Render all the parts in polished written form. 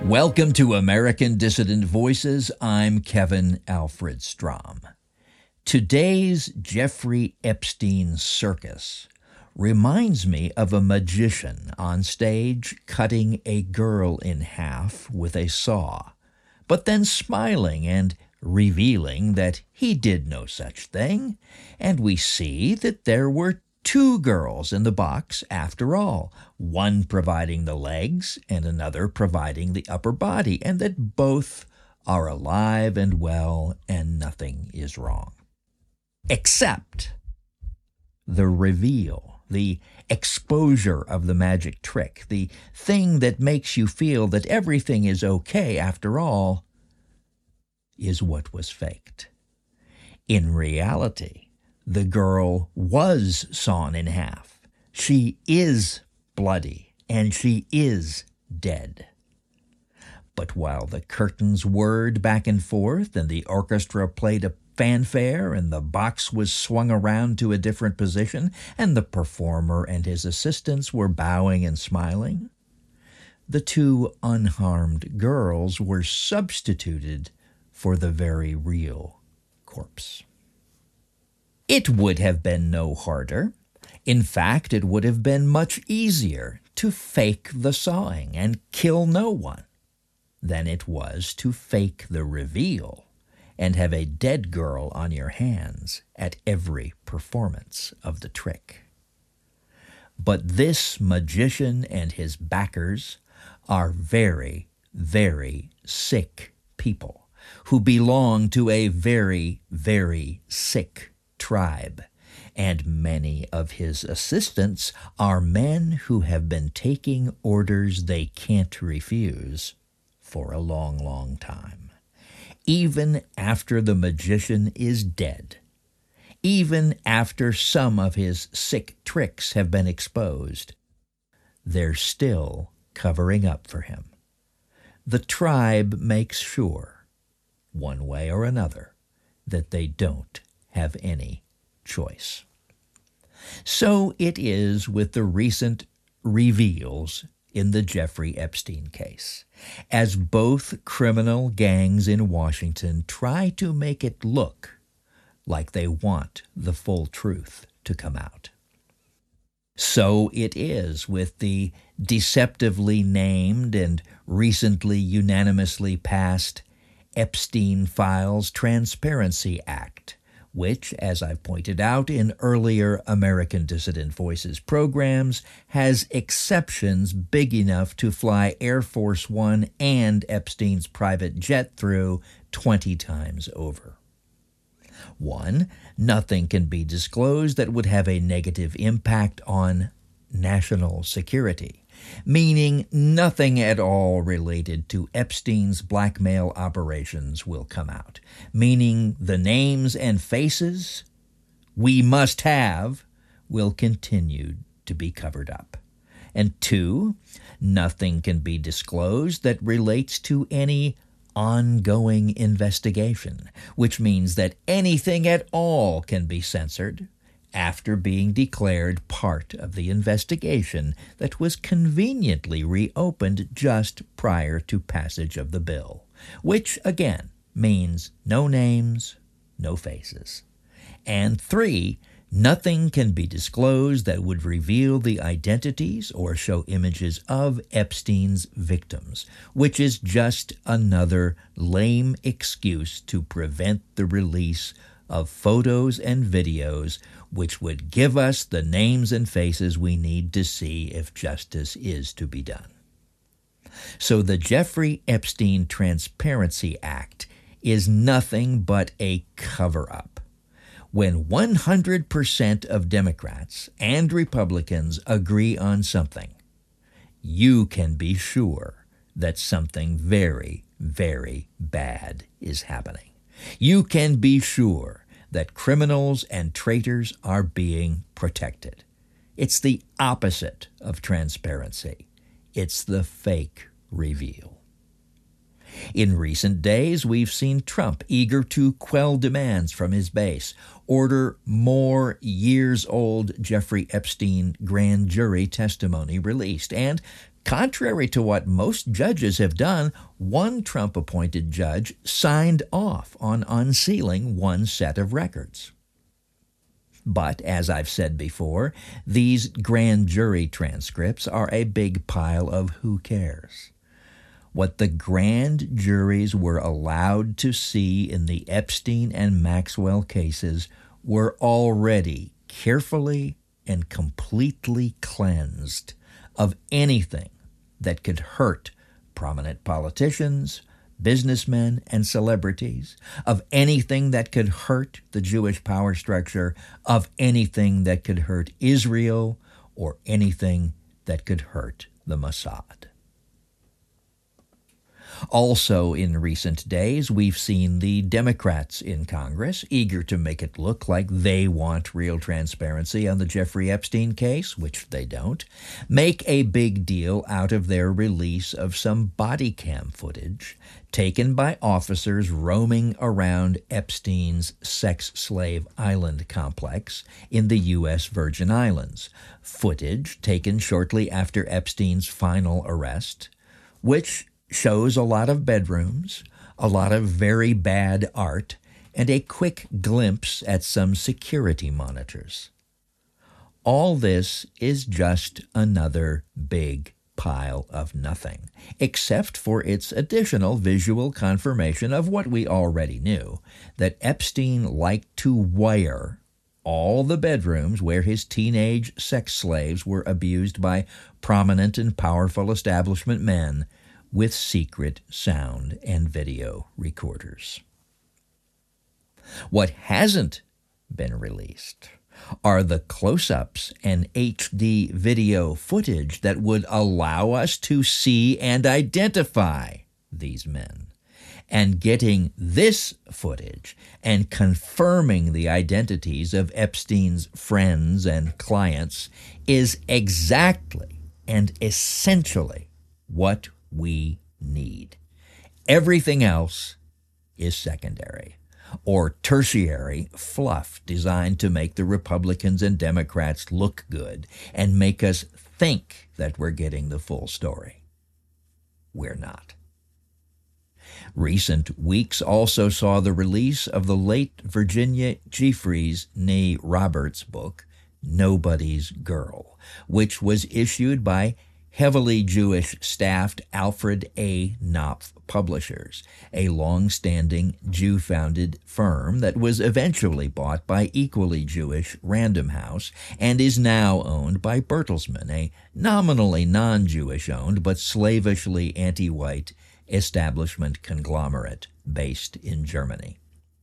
Welcome to American Dissident Voices. I'm Kevin Alfred Strom. Today's Jeffrey Epstein circus reminds me of a magician on stage cutting a girl in half with a saw, but then smiling and revealing that he did no such thing, and we see that there were two girls in the box after all, one providing the legs and another providing the upper body, and that both are alive and well and nothing is wrong. Except the reveal, the exposure of the magic trick, the thing that makes you feel that everything is okay after all, is what was faked. In reality, the girl was sawn in half. She is bloody, and she is dead. But while the curtains whirred back and forth, and the orchestra played a fanfare, and the box was swung around to a different position, and the performer and his assistants were bowing and smiling, the two unharmed girls were substituted for the very real corpse. It would have been no harder. In fact, it would have been much easier to fake the sawing and kill no one than it was to fake the reveal and have a dead girl on your hands at every performance of the trick. But this magician and his backers are very, very sick people who belong to a very, very sick tribe, and many of his assistants are men who have been taking orders they can't refuse for a long, long time. Even after the magician is dead, even after some of his sick tricks have been exposed, they're still covering up for him. The tribe makes sure, one way or another, that they don't have any choice. So it is with the recent reveals in the Jeffrey Epstein case, as both criminal gangs in Washington try to make it look like they want the full truth to come out. So it is with the deceptively named and recently unanimously passed Epstein Files Transparency Act, which, as I've pointed out in earlier American Dissident Voices programs, has exceptions big enough to fly Air Force One and Epstein's private jet through 20 times over. 1, nothing can be disclosed that would have a negative impact on national security, meaning nothing at all related to Epstein's blackmail operations will come out, meaning the names and faces we must have will continue to be covered up. And 2, nothing can be disclosed that relates to any ongoing investigation, which means that anything at all can be censored after being declared part of the investigation that was conveniently reopened just prior to passage of the bill, which, again, means no names, no faces. And 3, nothing can be disclosed that would reveal the identities or show images of Epstein's victims, which is just another lame excuse to prevent the release of photos and videos which would give us the names and faces we need to see if justice is to be done. So the Jeffrey Epstein Transparency Act is nothing but a cover-up. When 100% of Democrats and Republicans agree on something, you can be sure that something very, very bad is happening. You can be sure that criminals and traitors are being protected. It's the opposite of transparency. It's the fake reveal. In recent days, we've seen Trump, eager to quell demands from his base, order more years-old Jeffrey Epstein grand jury testimony released. And contrary to what most judges have done, one Trump-appointed judge signed off on unsealing one set of records. But, as I've said before, these grand jury transcripts are a big pile of who cares. What the grand juries were allowed to see in the Epstein and Maxwell cases were already carefully and completely cleansed of anything that could hurt prominent politicians, businessmen, and celebrities, of anything that could hurt the Jewish power structure, of anything that could hurt Israel, or anything that could hurt the Mossad. Also, in recent days, we've seen the Democrats in Congress, eager to make it look like they want real transparency on the Jeffrey Epstein case, which they don't, make a big deal out of their release of some body cam footage taken by officers roaming around Epstein's sex slave island complex in the U.S. Virgin Islands, footage taken shortly after Epstein's final arrest, which shows a lot of bedrooms, a lot of very bad art, and a quick glimpse at some security monitors. All this is just another big pile of nothing, except for its additional visual confirmation of what we already knew, that Epstein liked to wire all the bedrooms where his teenage sex slaves were abused by prominent and powerful establishment men with secret sound and video recorders. What hasn't been released are the close-ups and HD video footage that would allow us to see and identify these men. And getting this footage and confirming the identities of Epstein's friends and clients is exactly and essentially what we need. Everything else is secondary or tertiary fluff designed to make the Republicans and Democrats look good and make us think that we're getting the full story. We're not. Recent weeks also saw the release of the late Virginia Giuffre's née Roberts book, Nobody's Girl, which was issued by heavily Jewish-staffed Alfred A. Knopf Publishers, a long-standing Jew-founded firm that was eventually bought by equally Jewish Random House and is now owned by Bertelsmann, a nominally non-Jewish-owned but slavishly anti-white establishment conglomerate based in Germany.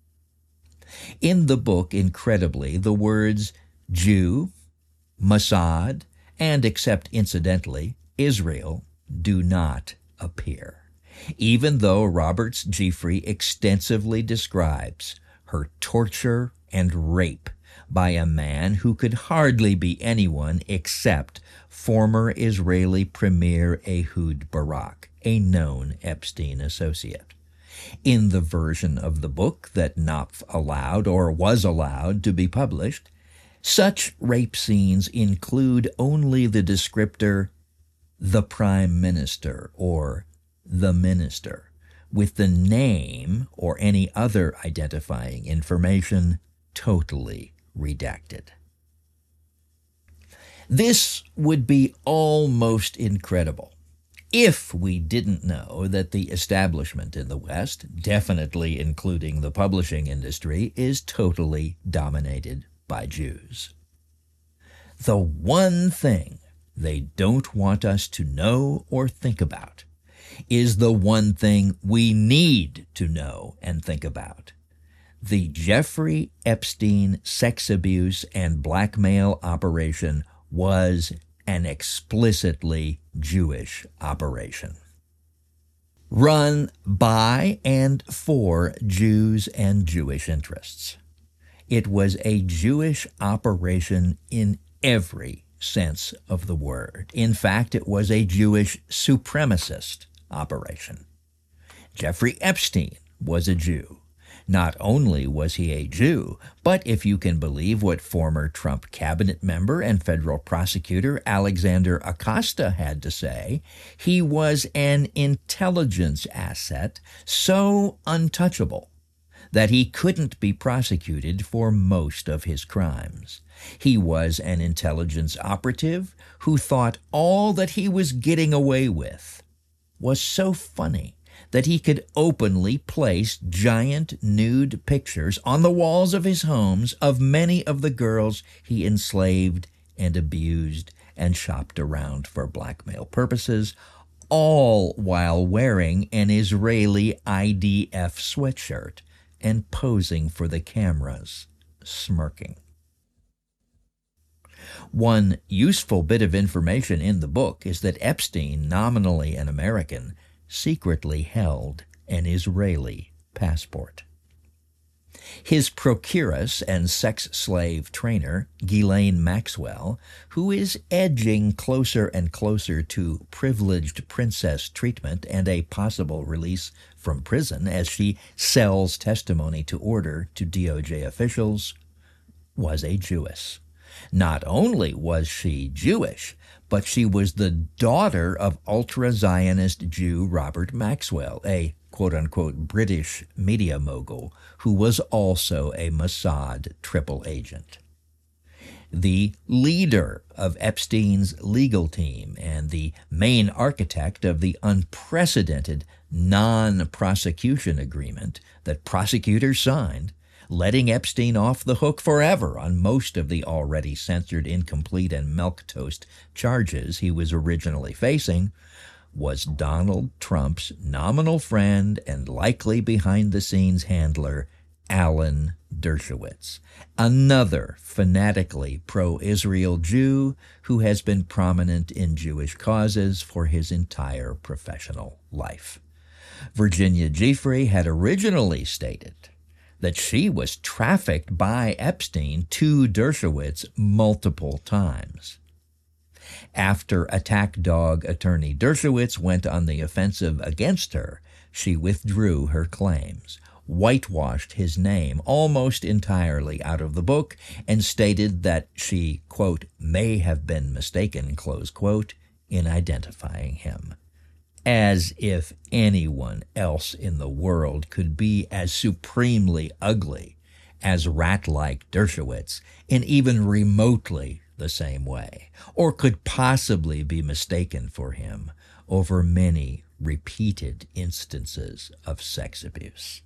In the book, incredibly, the words Jew, Mossad, and, except incidentally, Israel do not appear, even though Roberts Giuffre extensively describes her torture and rape by a man who could hardly be anyone except former Israeli Premier Ehud Barak, a known Epstein associate. In the version of the book that Knopf allowed or was allowed to be published, such rape scenes include only the descriptor, the Prime Minister, or the Minister, with the name or any other identifying information totally redacted. This would be almost incredible if we didn't know that the establishment in the West, definitely including the publishing industry, is totally dominated by Jews. The one thing they don't want us to know or think about is the one thing we need to know and think about. The Jeffrey Epstein sex abuse and blackmail operation was an explicitly Jewish operation, run by and for Jews and Jewish interests. It was a Jewish operation in every sense of the word. In fact, it was a Jewish supremacist operation. Jeffrey Epstein was a Jew. Not only was he a Jew, but if you can believe what former Trump cabinet member and federal prosecutor Alexander Acosta had to say, he was an intelligence asset so untouchable that he couldn't be prosecuted for most of his crimes. He was an intelligence operative who thought all that he was getting away with was so funny that he could openly place giant nude pictures on the walls of his homes of many of the girls he enslaved and abused and shopped around for blackmail purposes, all while wearing an Israeli IDF sweatshirt and posing for the cameras, smirking. One useful bit of information in the book is that Epstein, nominally an American, secretly held an Israeli passport. His procuress and sex slave trainer, Ghislaine Maxwell, who is edging closer and closer to privileged princess treatment and a possible release from prison as she sells testimony to order to DOJ officials, was a Jewess. Not only was she Jewish, but she was the daughter of ultra-Zionist Jew Robert Maxwell, a quote-unquote British media mogul who was also a Mossad triple agent. The leader of Epstein's legal team and the main architect of the unprecedented non-prosecution agreement that prosecutors signed, letting Epstein off the hook forever on most of the already censored, incomplete, and milquetoast charges he was originally facing, was Donald Trump's nominal friend and likely behind-the-scenes handler, Alan Dershowitz, another fanatically pro-Israel Jew who has been prominent in Jewish causes for his entire professional life. Virginia Giuffre had originally stated that she was trafficked by Epstein to Dershowitz multiple times. After attack dog attorney Dershowitz went on the offensive against her, she withdrew her claims, whitewashed his name almost entirely out of the book, and stated that she, quote, may have been mistaken, close quote, in identifying him. As if anyone else in the world could be as supremely ugly as rat-like Dershowitz in even remotely the same way, or could possibly be mistaken for him over many repeated instances of sex abuse.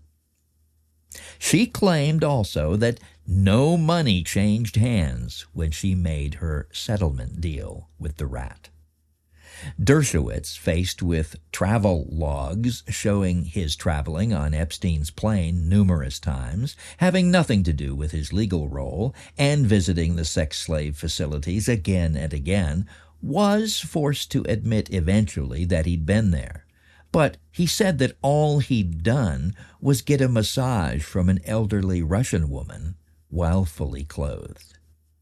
She claimed also that no money changed hands when she made her settlement deal with the rat. Dershowitz, faced with travel logs showing his traveling on Epstein's plane numerous times, having nothing to do with his legal role, and visiting the sex slave facilities again and again, was forced to admit eventually that he'd been there. But he said that all he'd done was get a massage from an elderly Russian woman while fully clothed.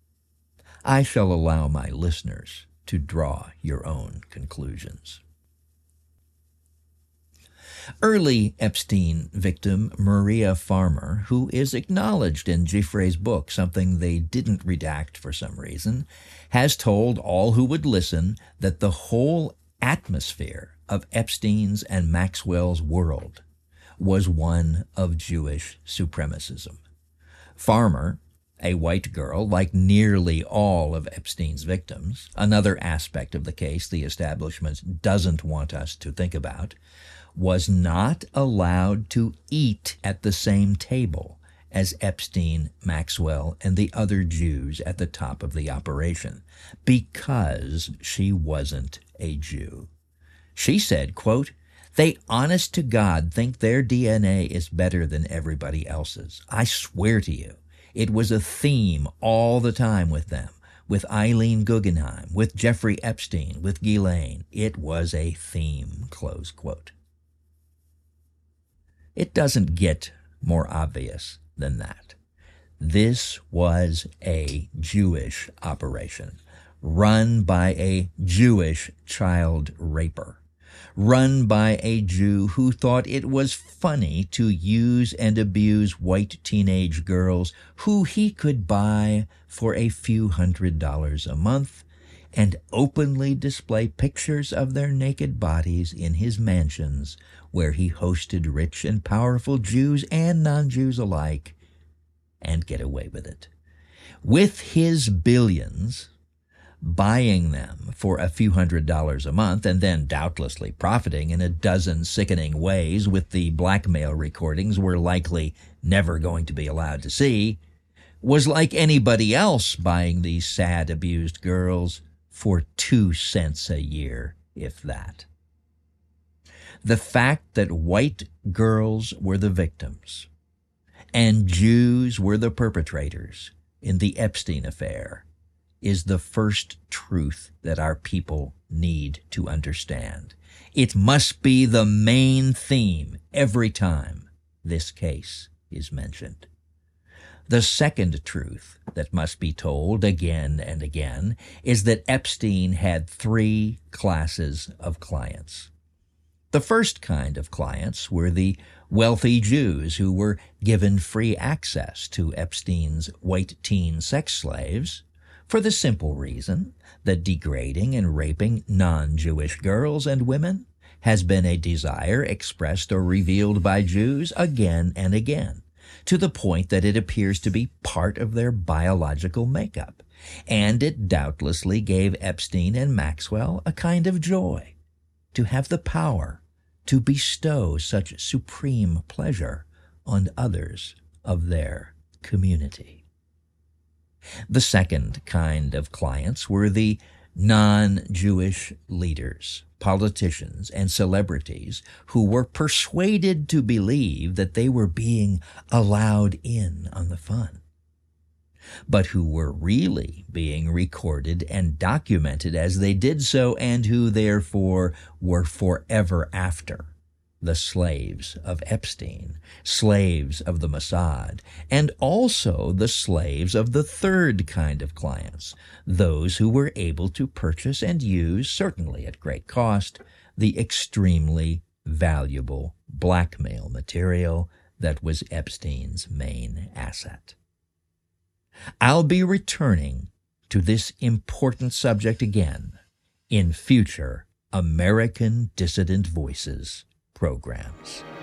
I shall allow my listeners to draw your own conclusions. Early Epstein victim Maria Farmer, who is acknowledged in Giuffre's book, something they didn't redact for some reason, has told all who would listen that the whole atmosphere of Epstein's and Maxwell's world was one of Jewish supremacism. Farmer, a white girl like nearly all of Epstein's victims, another aspect of the case the establishment doesn't want us to think about, was not allowed to eat at the same table as Epstein, Maxwell, and the other Jews at the top of the operation because she wasn't a Jew. She said, quote, "They honest to God think their DNA is better than everybody else's. I swear to you, it was a theme all the time with them, with Eileen Guggenheim, with Jeffrey Epstein, with Ghislaine. It was a theme," close quote. It doesn't get more obvious than that. This was a Jewish operation run by a Jewish child raper run by a Jew who thought it was funny to use and abuse white teenage girls who he could buy for a few $100s a month and openly display pictures of their naked bodies in his mansions where he hosted rich and powerful Jews and non-Jews alike, and get away with it. With his billions, buying them for a few $100s a month and then doubtlessly profiting in a dozen sickening ways with the blackmail recordings we're likely never going to be allowed to see, was like anybody else buying these sad, abused girls for 2 cents a year, if that. The fact that white girls were the victims and Jews were the perpetrators in the Epstein affair is the first truth that our people need to understand. It must be the main theme every time this case is mentioned. The second truth that must be told again and again is that Epstein had 3 classes of clients. The first kind of clients were the wealthy Jews who were given free access to Epstein's white teen sex slaves for the simple reason that degrading and raping non-Jewish girls and women has been a desire expressed or revealed by Jews again and again, to the point that it appears to be part of their biological makeup, and it doubtlessly gave Epstein and Maxwell a kind of joy to have the power to bestow such supreme pleasure on others of their community. The second kind of clients were the non-Jewish leaders, politicians, and celebrities who were persuaded to believe that they were being allowed in on the fun, but who were really being recorded and documented as they did so, and who therefore were forever after the slaves of Epstein, slaves of the Mossad, and also the slaves of the third kind of clients, those who were able to purchase and use, certainly at great cost, the extremely valuable blackmail material that was Epstein's main asset. I'll be returning to this important subject again in future American Dissident Voices programs.